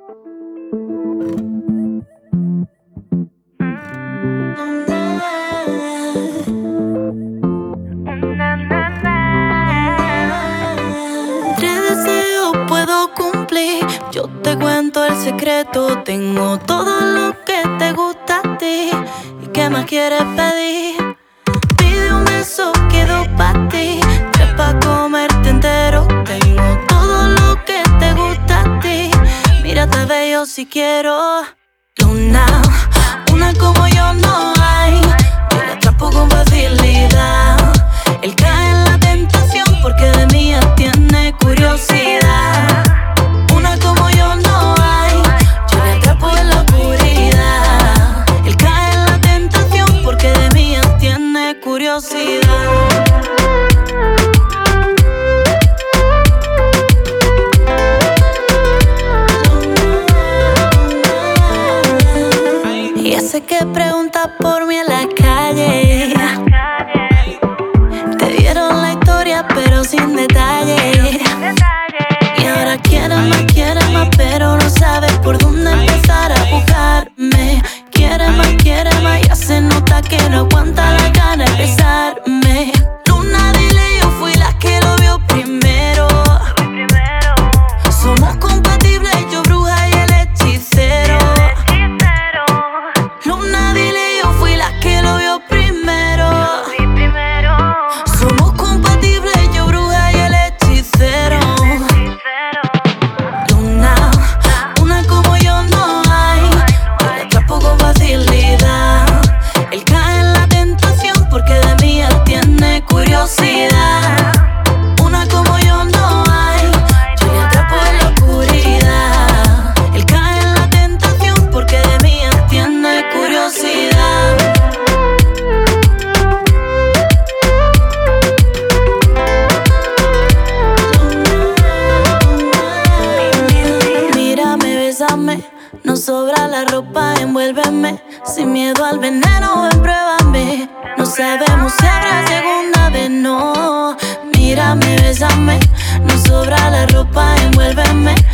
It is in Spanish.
Tres deseos puedo cumplir. Yo te cuento el secreto. Tengo todo lo que te gusta a ti. ¿Y qué más quieres pedir? Pide un beso, quedo pa' ti. Tres pa' comerte entero. Tengo todo lo que te gusta a ti. Mírate bello si quiero. Luna, una como yo no hay. Yo la atrapo con facilidad. Él cae en la tentación porque de mí él tiene curiosidad. Una como yo no hay. Yo le atrapo en la oscuridad. Él cae en la tentación porque de mí él tiene curiosidad. Y ese que pregunta por mí en la calle, te dieron la historia pero sin detalle. Y ahora quiere más, pero no sabes por dónde empezar a buscarme. Quiere más, ya se nota que no aguanta la gana de besarme. Luna, dile, yo fui la que lo vio primero. Somos compatibles, yo bruja y el hechicero. Luna, dile, yo fui la que lo vio primero. Somos compatibles, yo bruja y el hechicero. Luna, una como yo no hay. Yo la atrapo con facilidad. Él cae en la tentación porque de mí él tiene curiosidad. Una como yo no hay. Yo le atrapo en la oscuridad. Él cae en la tentación porque de mí él tiene curiosidad. Mírame, bésame, no sobra la ropa, envuélveme. Sin miedo al veneno, ven, pruébame. No sabemos si habrá segunda vez, no. Mírame, bésame, no sobra la ropa, envuélveme.